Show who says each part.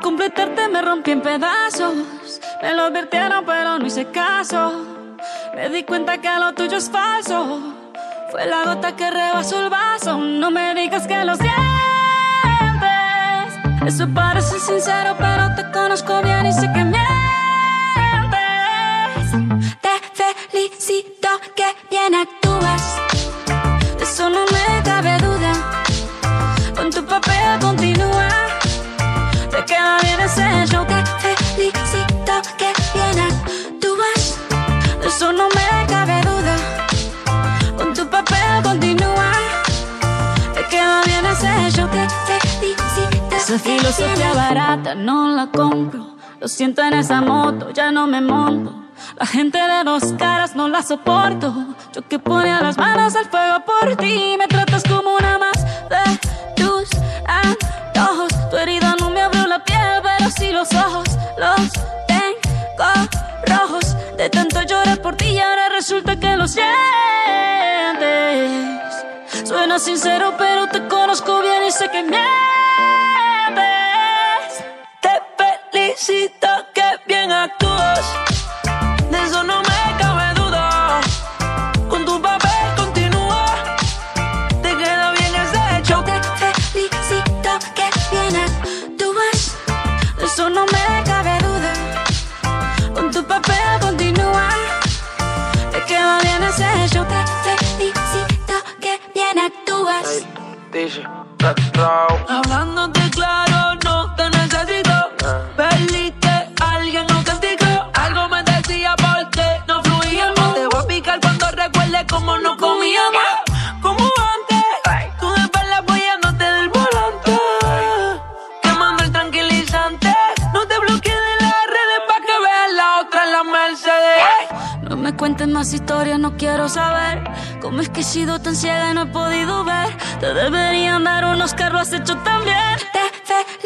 Speaker 1: completarte me rompí en pedazos. Me lo advirtieron pero no hice caso. Me di cuenta que lo tuyo es falso. Fue la gota que rebasó el vaso. No me digas que lo sientes. Eso parece sincero pero te conozco bien y sé que mientes. Te felicito que bien actúas. De eso no me cabe duda. Con tu papel continúa. Te queda bien ese show. Te felicito que bien actúas. De eso no me cabe duda. Con tu papel continúa. Te queda bien ese show. Te felicito. Esa filosofía barata no la compro. Lo siento en esa moto, ya no me monto. La gente de dos caras no la soporto. Yo que ponía las manos al fuego por ti. Me tratas como una más de tus antojos. Tu herida no me abrió la piel, pero sí los ojos. Los tengo rojos. De tanto llorar por ti y ahora resulta que lo sientes. Suena sincero, pero te conozco bien y sé que mientes. Te felicito que bien actúas. De eso no me cabe duda. Con tu papel continúa. Te queda bien ese show. Te felicito que bien actúas. De eso no me cabe duda. Con tu papel continúa. Te queda bien ese show. Te felicito que bien actúas.
Speaker 2: Dice,
Speaker 1: hablándote claro, no te necesito. Perdí que alguien no castigó. Algo me decía porque no fluíamos. Te voy a picar cuando recuerde cómo no comíamos. Como antes, tú de espalda apoyándote del volante. Quemando el tranquilizante. No te bloquees de las redes pa' que veas la otra en la Mercedes. No me cuentes más historias, no quiero saber. Cómo es que he sido tan ciega y no he podido ver. Te deberían dar unos Oscar, lo has hecho tan bien. Te